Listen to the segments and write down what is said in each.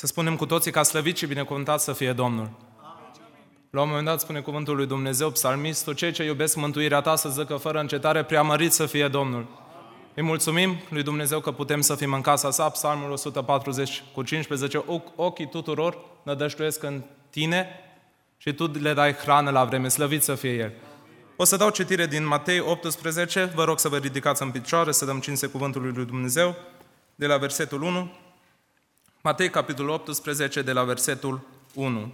Să spunem cu toții ca slăvit și binecuvântat să fie Domnul. La un moment dat spune cuvântul lui Dumnezeu, psalmistul, cei ce iubesc mântuirea ta să zică fără încetare, preamărit să fie Domnul. Îi mulțumim lui Dumnezeu că putem să fim în casa sa, Psalmul 140 cu 15, ochii tuturor nădăjduiesc în tine și tu le dai hrană la vreme, slăvit să fie El. O să dau citire din Matei 18, vă rog să vă ridicați în picioare, să dăm cinste cuvântului lui Dumnezeu, de la versetul 1. Matei, capitolul 18, de la versetul 1.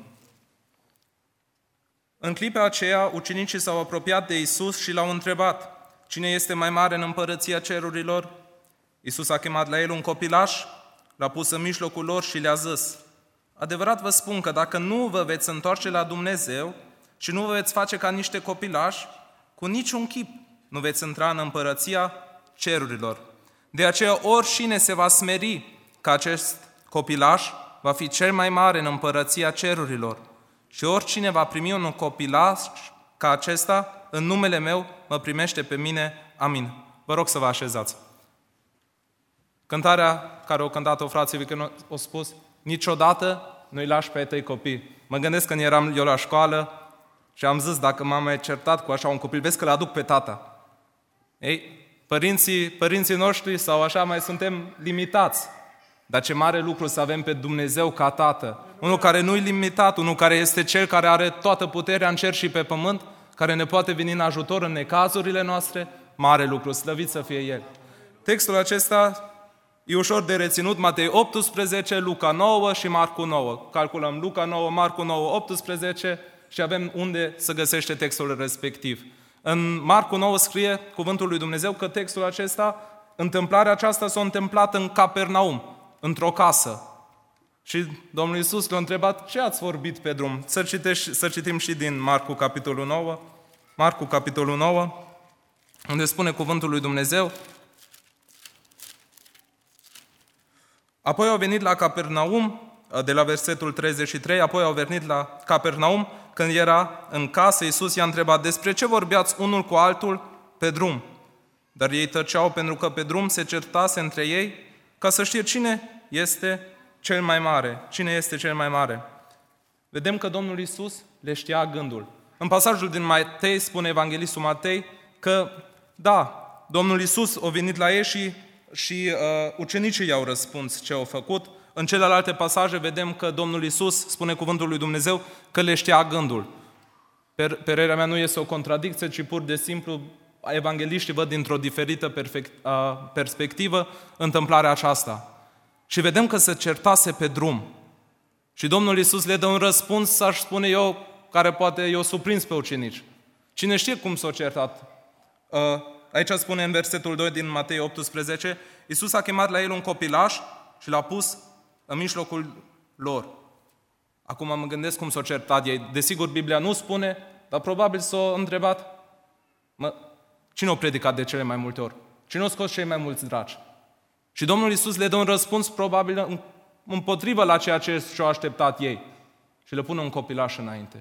În clipa aceea, ucenicii s-au apropiat de Iisus și l-au întrebat, cine este mai mare în împărăția cerurilor? Iisus a chemat la el un copilaș, l-a pus în mijlocul lor și le-a zis, adevărat vă spun că dacă nu vă veți întoarce la Dumnezeu și nu vă veți face ca niște copilași, cu niciun chip nu veți intra în împărăția cerurilor. De aceea oricine se va smeri ca acest copilaș va fi cel mai mare în împărăția cerurilor. Și oricine va primi un copilaș ca acesta, în numele meu, mă primește pe mine. Amin. Vă rog să vă așezați. Cântarea care o cântat-o frații că o spus, niciodată nu-i lași pe ai tăi copii. Mă gândesc când eram eu la școală și am zis, dacă m-am mai certat cu așa un copil, vezi că l aduc pe tata. Ei, părinții noștri sau așa mai suntem limitați. Dar ce mare lucru să avem pe Dumnezeu ca Tată. Unul care nu-i limitat, unul care este Cel care are toată puterea în cer și pe pământ, care ne poate veni în ajutor în necazurile noastre, mare lucru, slăvit să fie El. Textul acesta e ușor de reținut, Matei 18, Luca 9 și Marcu 9. Calculăm Luca 9, Marcu 9, 18 și avem unde să găsește textul respectiv. În Marcu 9 scrie cuvântul lui Dumnezeu că textul acesta, întâmplarea aceasta s-a întâmplat în Capernaum, într-o casă. Și Domnul Iisus l-a întrebat, ce ați vorbit pe drum? Să citim și din Marcu capitolul 9. Marcu capitolul 9, unde spune cuvântul lui Dumnezeu. Apoi au venit la Capernaum, de la versetul 33, apoi au venit la Capernaum, când era în casă, Iisus i-a întrebat, despre ce vorbeați unul cu altul pe drum? Dar ei tăceau pentru că pe drum se certase între ei, ca să știe cine este cel mai mare. Cine este cel mai mare? Vedem că Domnul Iisus le știa gândul. În pasajul din Matei spune evanghelistul Matei că, da, Domnul Iisus a venit la ei și ucenicii i-au răspuns ce au făcut. În celelalte pasaje vedem că Domnul Iisus, spune cuvântul lui Dumnezeu, că le știa gândul. Părerea mea nu este o contradicție, ci pur de simplu evangheliștii văd dintr-o diferită perspectivă întâmplarea aceasta. Și vedem că se certase pe drum. Și Domnul Iisus le dă un răspuns, aș spune eu, care poate i-o surprins pe ucenici. Cine știe cum s-a certat? Aici spune în versetul 2 din Matei 18, Iisus a chemat la el un copilaș și l-a pus în mijlocul lor. Acum mă gândesc cum s-a certat ei. Desigur, Biblia nu spune, dar probabil s-a întrebat, cine a predicat de cele mai multe ori? Cine a scos cei mai mulți dragi? Și Domnul Iisus le dă un răspuns probabil împotrivă la ceea ce și-au așteptat ei. Și le pune un copilaș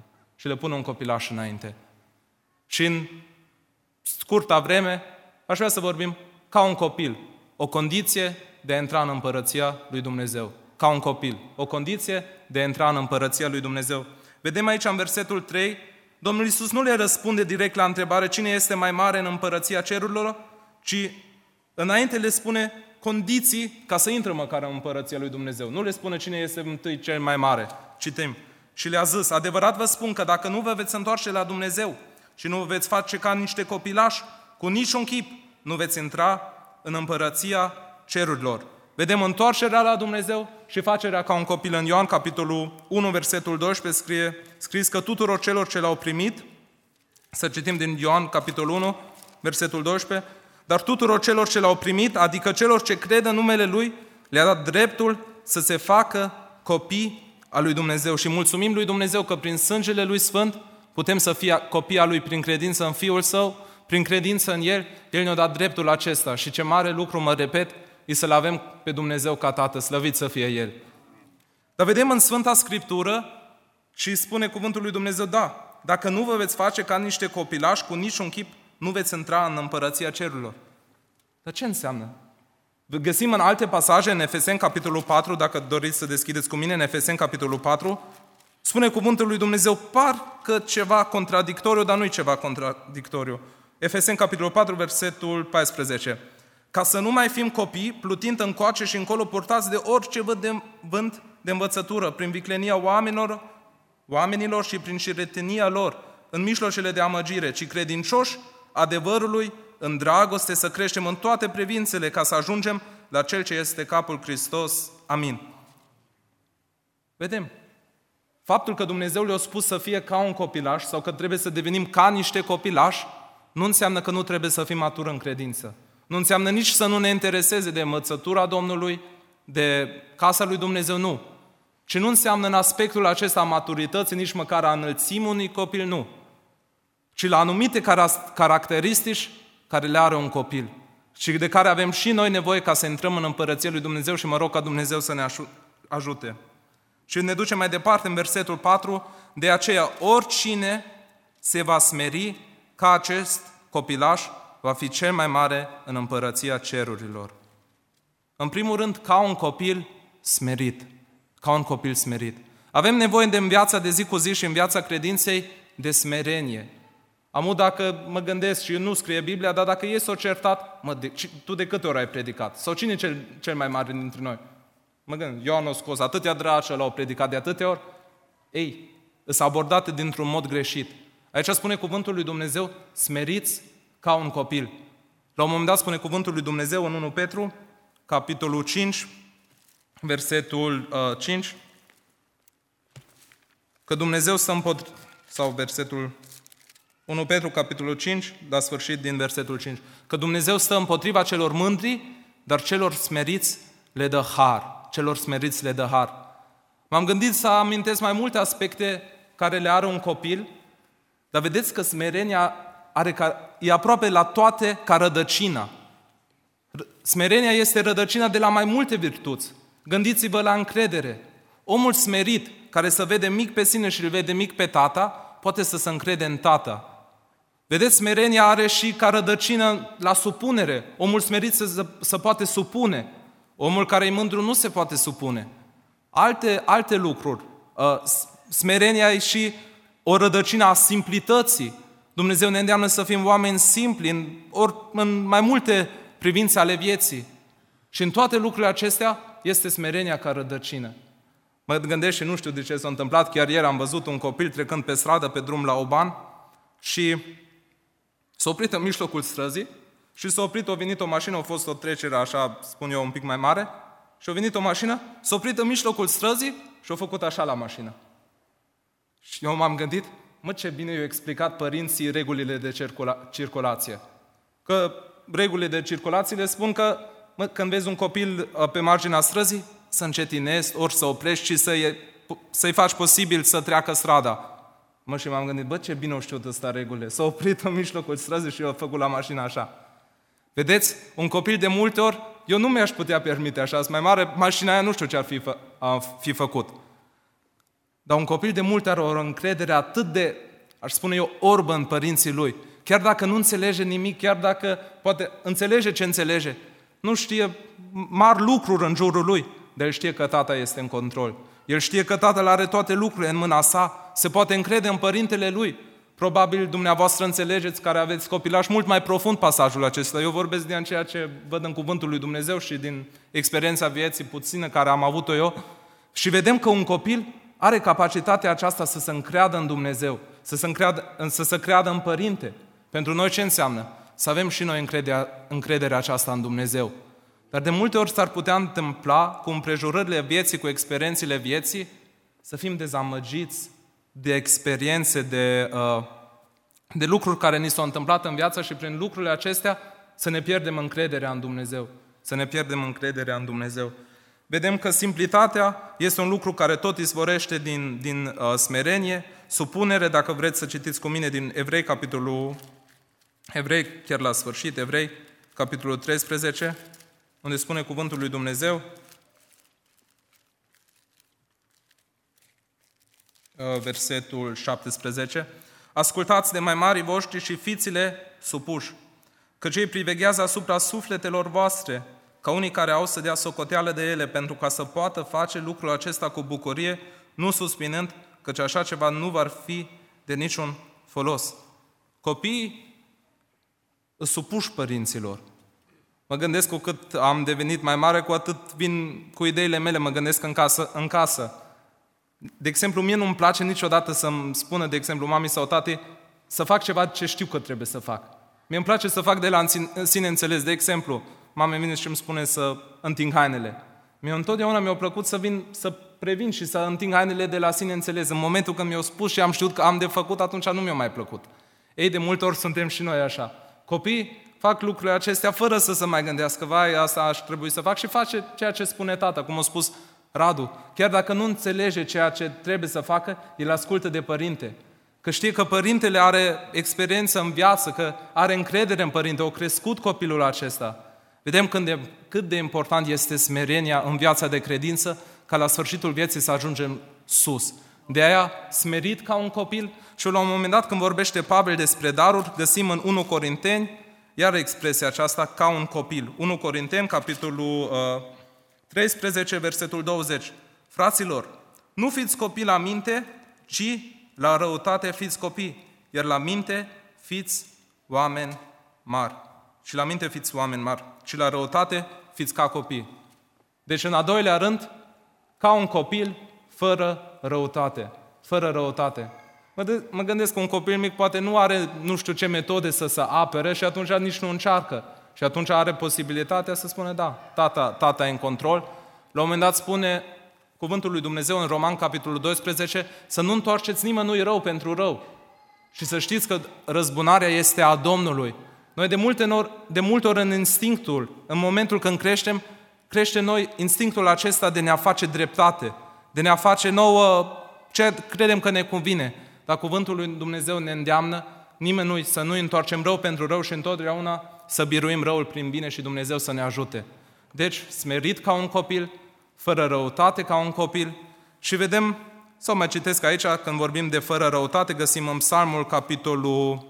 înainte. Și în scurta vreme, aș vrea să vorbim ca un copil. O condiție de a intra în împărăția lui Dumnezeu. Ca un copil. O condiție de a intra în împărăția lui Dumnezeu. Vedem aici în versetul 3, Domnul Iisus nu le răspunde direct la întrebare cine este mai mare în împărăția cerurilor, ci înainte le spune condiții ca să intre măcar în împărăția lui Dumnezeu. Nu le spune cine este întâi cel mai mare. Citim. Și le-a zis, adevărat vă spun că dacă nu vă veți întoarce la Dumnezeu și nu vă veți face ca niște copilași, cu niciun chip nu veți intra în împărăția cerurilor. Vedem întoarcerea la Dumnezeu și facerea ca un copil. În Ioan, capitolul 1, versetul 12, scris că tuturor celor ce l-au primit, să citim din Ioan, capitolul 1, versetul 12, dar tuturor celor ce l-au primit, adică celor ce cred în numele Lui, le-a dat dreptul să se facă copii al lui Dumnezeu. Și mulțumim lui Dumnezeu că prin sângele Lui Sfânt putem să fie copii al Lui prin credință în Fiul Său, prin credință în El, El ne-a dat dreptul acesta. Și ce mare lucru, mă repet, e să-L avem pe Dumnezeu ca Tată, slăvit să fie El. Dar vedem în Sfânta Scriptură și spune cuvântul lui Dumnezeu, da, dacă nu vă veți face ca niște copilași, cu niciun chip nu veți intra în împărăția cerurilor. Dar ce înseamnă? Găsim în alte pasaje, în Efeseni, capitolul 4, dacă doriți să deschideți cu mine, în Efeseni, capitolul 4, spune cuvântul lui Dumnezeu, parcă ceva contradictoriu, dar nu-i ceva contradictoriu. Efeseni, capitolul 4, versetul 14. Ca să nu mai fim copii, plutind încoace și încolo, purtați de orice vânt de învățătură, prin viclenia oamenilor și prin șiretenia lor, în mijloacele de amăgire, ci credincioși adevărului, în dragoste, să creștem în toate privințele, ca să ajungem la Cel ce este capul, Hristos. Amin. Vedem. Faptul că Dumnezeu le-a spus să fie ca un copilaș sau că trebuie să devenim ca niște copilași, nu înseamnă că nu trebuie să fim maturi în credință. Nu înseamnă nici să nu ne intereseze de învățătura Domnului, de casa lui Dumnezeu, nu. Ci nu înseamnă în aspectul acesta a maturității nici măcar a înălțimii unui copil, nu. Ci la anumite caracteristici care le are un copil și de care avem și noi nevoie ca să intrăm în Împărăția lui Dumnezeu și mă rog ca Dumnezeu să ne ajute. Și ne duce mai departe în versetul 4, de aceea oricine se va smeri ca acest copilaș va fi cel mai mare în Împărăția cerurilor. În primul rând, ca un copil smerit. Ca un copil smerit. Avem nevoie în viața de zi cu zi și în viața credinței de smerenie. Dacă mă gândesc și nu scrie Biblia, dar dacă ei s-au certat, tu de câte ori ai predicat? Sau cine e cel mai mare dintre noi? Mă gândesc, Ioan a scos atâtea dragi, l-au predicat de atâtea ori. Ei, sunt abordate dintr-un mod greșit. Aici spune cuvântul lui Dumnezeu, smeriți ca un copil. La un moment dat spune cuvântul lui Dumnezeu în 1 Petru, capitolul 5, versetul 5, că Dumnezeu sau versetul 1 Petru, capitolul 5, la sfârșit din versetul 5, că Dumnezeu stă împotriva celor mândri, dar celor smeriți le dă har. Celor smeriți le dă har. M-am gândit să amintesc mai multe aspecte care le are un copil, dar vedeți că smerenia e aproape la toate ca rădăcina. Smerenia este rădăcina de la mai multe virtuți. Gândiți-vă la încredere. Omul smerit, care se vede mic pe sine și îl vede mic pe tata, poate să se încrede în tata. Vedeți, smerenia are și ca rădăcină la supunere. Omul smerit se poate supune. Omul care e mândru nu se poate supune. Alte lucruri. Smerenia e și o rădăcină a simplității. Dumnezeu ne îndeamnă să fim oameni simpli în mai multe privințe ale vieții. Și în toate lucrurile acestea este smerenia ca rădăcină. Mă gândesc și nu știu de ce s-a întâmplat. Chiar ieri am văzut un copil trecând pe stradă, pe drum la Oban și s-a oprit în mijlocul străzii și a venit o mașină, a fost o trecere așa, spun eu, un pic mai mare și a venit o mașină, s-a oprit în mijlocul străzii și a făcut așa la mașină. Și eu m-am gândit, ce bine i-au explicat părinții regulile de circulație. Că regulile de circulație le spun că când vezi un copil pe marginea străzii, să încetinezi, ori să oprești și să-i faci posibil să treacă strada. Și m-am gândit, ce bine au știut ăsta regulile. S-a oprit în mijlocul străzii și eu a făcut la mașină așa. Vedeți, un copil de multe ori, eu nu mi-aș putea permite așa, mai mare, mașina aia nu știu ce ar fi făcut. Dar un copil de multe ori are o încredere atât de, aș spune eu, orbă în părinții lui. Chiar dacă nu înțelege nimic, chiar dacă poate înțelege ce înțelege, nu știe mari lucruri în jurul lui, dar el știe că tata este în control. El știe că tatăl are toate lucrurile în mâna sa, se poate încrede în părintele lui. Probabil dumneavoastră înțelegeți, care aveți copilași, mult mai profund pasajul acesta. Eu vorbesc din ceea ce văd în cuvântul lui Dumnezeu și din experiența vieții puțină care am avut-o eu. Și vedem că un copil are capacitatea aceasta să se încreadă în Dumnezeu, să se creadă în părinte. Pentru noi ce înseamnă? Să avem și noi încrederea aceasta în Dumnezeu. Dar de multe ori s-ar putea întâmpla cu împrejurările vieții, cu experiențele vieții, să fim dezamăgiți de experiențe, de lucruri care ni s-au întâmplat în viață și prin lucrurile acestea să ne pierdem încrederea în Dumnezeu. Să ne pierdem încrederea în Dumnezeu. Vedem că simplitatea este un lucru care tot izvorește din smerenie, supunere, dacă vreți să citiți cu mine din Evrei, capitolul Evrei, chiar la sfârșit, Evrei, capitolul 13, unde spune cuvântul lui Dumnezeu, versetul 17, ascultați de mai mari voștri și fiți-le supuși, căci ei priveghează asupra sufletelor voastre, ca unii care au să dea socoteală de ele pentru ca să poată face lucrul acesta cu bucurie, nu suspinând, căci așa ceva nu va fi de niciun folos. Copiii îs supuși părinților. Mă gândesc cu cât am devenit mai mare, cu atât vin cu ideile mele, mă gândesc în casă. De exemplu, mie nu-mi place niciodată să-mi spună, de exemplu, mami sau tati, să fac ceva ce știu că trebuie să fac. Mie îmi place să fac de la sine înțeles. De exemplu, mama vine și îmi spune să înting hainele. Mie întotdeauna mi-a plăcut să vin, să previn și să înting hainele de la sine înțeles. În momentul când mi-au spus și am știut că am de făcut, atunci nu mi-a mai plăcut. Ei, de multe ori suntem și noi așa. Copiii fac lucrurile acestea fără să se mai gândească, vai, asta aș trebui să fac, și face ceea ce spune tata, cum a spus Radu. Chiar dacă nu înțelege ceea ce trebuie să facă, el ascultă de părinte. Că știe că părintele are experiență în viață, că are încredere în părinte, a crescut copilul acesta. Vedem cât de important este smerenia în viața de credință, ca la sfârșitul vieții să ajungem sus. De aia, smerit ca un copil. Și la un moment dat, când vorbește Pavel despre daruri, găsim în 1 Corinteni, iar expresia aceasta, ca un copil. 1 Corinteni, capitolul 13, versetul 20. Fraților, nu fiți copii la minte, ci la răutate fiți copii, iar la minte fiți oameni mari. Și la minte fiți oameni mari, și la răutate fiți ca copii. Deci, în a doilea rând, ca un copil fără răutate. Fără răutate. Mă gândesc că un copil mic poate nu are nu știu ce metode să se apere și atunci nici nu încearcă. Și atunci are posibilitatea să spună, da, tata e în control. La un moment dat spune cuvântul lui Dumnezeu în Roman, capitolul 12, să nu întoarceți nimănui rău pentru rău. Și să știți că răzbunarea este a Domnului. Noi de multe ori în instinctul, în momentul când crește noi instinctul acesta de ne-a face dreptate, de ne-a face nouă ce credem că ne convine. Dar cuvântul lui Dumnezeu ne îndeamnă nimănui să nu întoarcem rău pentru rău și întotdeauna să biruim răul prin bine și Dumnezeu să ne ajute. Deci, smerit ca un copil, fără răutate ca un copil. Și vedem, sau mai citesc aici, când vorbim de fără răutate, găsim în Psalmul, capitolul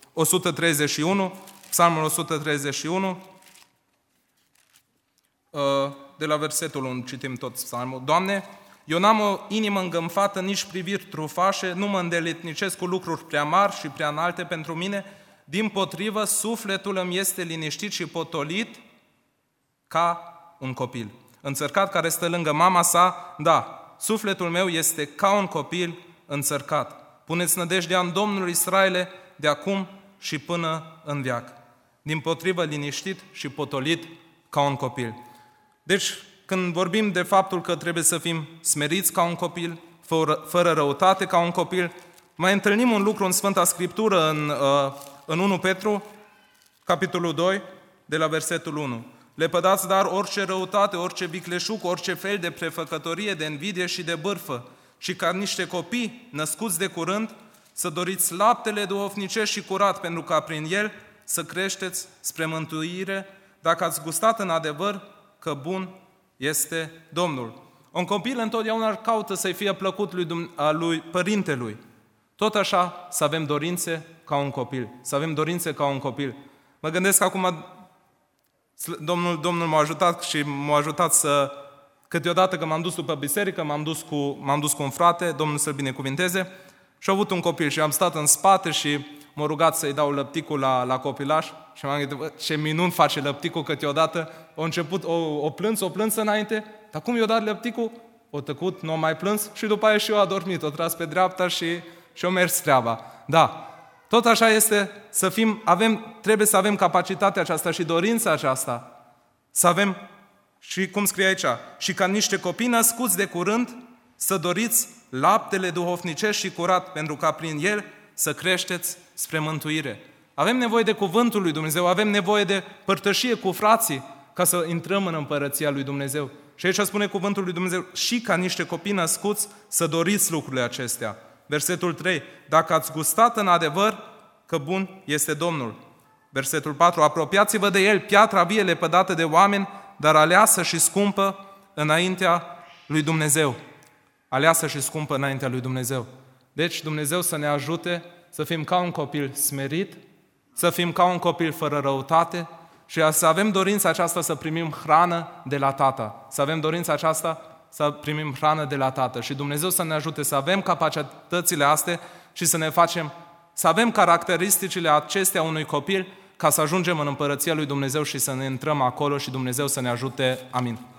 131, Psalmul 131, de la versetul 1, citim tot Psalmul. Doamne, eu n-am o inimă îngânfată, nici priviri trufașe, nu mă îndeletnicesc cu lucruri prea mari și prea înalte pentru mine, dimpotrivă, sufletul îmi este liniștit și potolit ca un copil. Înțărcat care stă lângă mama sa, da, sufletul meu este ca un copil înțărcat. Puneți nădejdea în Domnul Israele de acum și până în veac. Dimpotrivă, liniștit și potolit ca un copil. Deci, când vorbim de faptul că trebuie să fim smeriți ca un copil, fără răutate ca un copil, mai întâlnim un lucru în Sfânta Scriptură, în 1 Petru, capitolul 2, de la versetul 1. Lepădați dar orice răutate, orice vicleșug, orice fel de prefăcătorie, de invidie și de bârfă, și ca niște copii născuți de curând, să doriți laptele duhovnicesc și curat, pentru ca prin el să creșteți spre mântuire, dacă ați gustat în adevăr că bun este Domnul. Un copil întotdeauna caută să-i fie plăcut lui părintelui. Tot așa să avem dorințe ca un copil. Să avem dorințe ca un copil. Mă gândesc că acum Domnul m-a ajutat și m-a ajutat să... Câteodată că m-am dus după biserică, m-am dus cu un frate, Domnul să-l binecuvinteze, și am avut un copil și am stat în spate și m-a rugat să-i dau lăpticul la copilaș și m-am gândit, ce minun face lăpticul, câteodată a început o plâns înainte, dar cum i-a dat lăpticul, o tăcut, nu a mai plâns și după aia și eu a dormit, o tras pe dreapta și a mers treaba. Da, tot așa este trebuie să avem capacitatea aceasta și dorința aceasta, să avem, și cum scrie aici, și ca niște copii născuți de curând, să doriți laptele duhovnicesc și curat, pentru ca prin el să creșteți spre mântuire. Avem nevoie de cuvântul lui Dumnezeu, avem nevoie de părtășie cu frații, ca să intrăm în împărăția lui Dumnezeu. Și aici spune cuvântul lui Dumnezeu, și ca niște copii născuți, să doriți lucrurile acestea. Versetul 3, dacă ați gustat în adevăr că bun este Domnul. Versetul 4, apropiați-vă de el, piatra vie lepădată de oameni, dar aleasă și scumpă înaintea lui Dumnezeu. Aleasă și scumpă înaintea lui Dumnezeu. Deci Dumnezeu să ne ajute să fim ca un copil smerit, să fim ca un copil fără răutate, și să avem dorința aceasta să primim hrană de la Tată. Să avem dorința aceasta să primim hrană de la Tată. Și Dumnezeu să ne ajute să avem capacitățile astea și să avem caracteristicile acestea unui copil ca să ajungem în Împărăția lui Dumnezeu și să ne intrăm acolo și Dumnezeu să ne ajute. Amin.